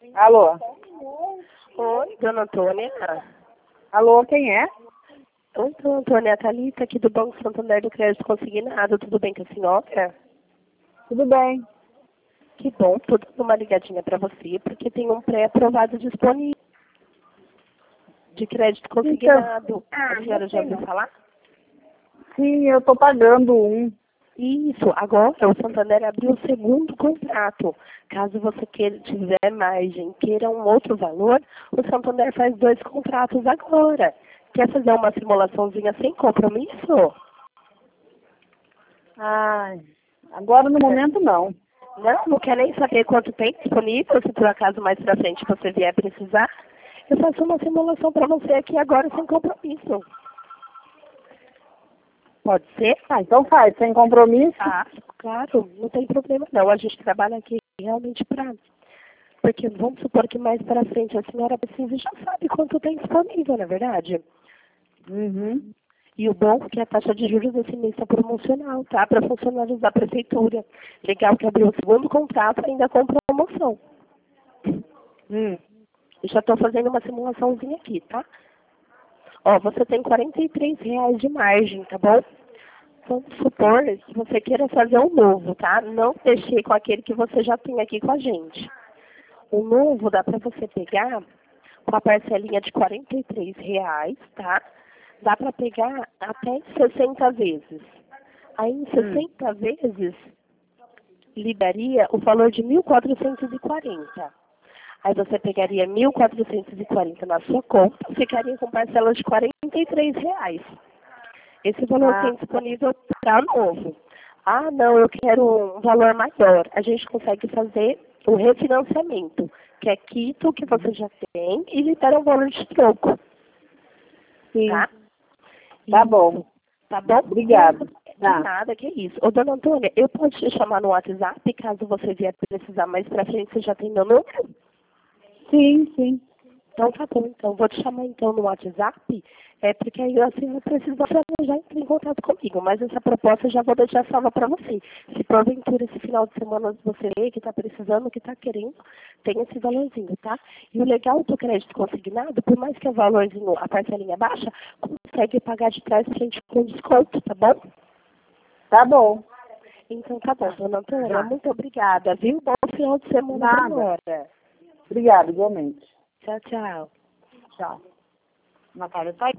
Alô? Oi, dona Antônia. Alô, quem é? Oi, dona Antônia, a Thalita aqui do Banco Santander do Crédito Consignado. Tudo bem com a senhora? Tudo bem. Que bom, tô dando uma ligadinha para você, porque tem um pré-aprovado disponível de crédito consignado. A senhora já ouviu falar? Sim, eu tô pagando um. Isso, agora o Santander abriu o segundo contrato. Caso você tiver margem, queira um outro valor, o Santander faz 2 contratos agora. Quer fazer uma simulaçãozinha sem compromisso? Ai, agora no momento não. Não quer nem saber quanto tem disponível, se por acaso mais pra frente você vier precisar. Eu faço uma simulação para você aqui agora sem compromisso. Pode ser? Ah, então faz, sem compromisso. Ah, claro, não tem problema não. A gente trabalha aqui realmente para... Porque vamos supor que mais para frente a senhora precisa e já sabe quanto tem disponível, não é verdade? Uhum. E o bom é que a taxa de juros desse mês está promocional, tá? Para funcionários da prefeitura. Legal que abriu o segundo contrato ainda com promoção. Eu já estou fazendo uma simulaçãozinha aqui, tá? Ó, você tem R$ 43 de margem, tá bom? Vamos supor que você queira fazer um novo, tá? Não mexer com aquele que você já tem aqui com a gente. O novo dá para você pegar com a parcelinha de R$ 43, tá? Dá para pegar até em 60 vezes. Aí em 60 vezes liberaria o valor de 1.440. Aí você pegaria 1.440 na sua conta, ficaria com parcelas de R$ 43. Esse valor tem disponível para novo. Ah, não, eu quero um valor maior. A gente consegue fazer o refinanciamento, que é quito que você já tem e libera um valor de troco. Sim. Tá? Tá bom. Tá bom? Obrigada. De nada, que isso. Ô, dona Antônia, eu posso te chamar no WhatsApp, caso você vier precisar mais pra frente, você já tem meu número? Sim, sim. Então tá bom, então. Vou te chamar então no WhatsApp, porque aí assim não precisa já entrar em contato comigo, mas essa proposta eu já vou deixar salva para você. Se porventura esse final de semana você vê que está precisando, que está querendo, tem esse valorzinho, tá? E o legal do crédito consignado, por mais que o valorzinho, a parcelinha baixa, consegue pagar de trás pra gente com desconto, tá bom? Tá bom. Então tá bom, dona Antônia, muito obrigada, viu? Bom final de semana pra senhora. Obrigada, igualmente. Tchau, tchau. Tchau. Natália, tá aí.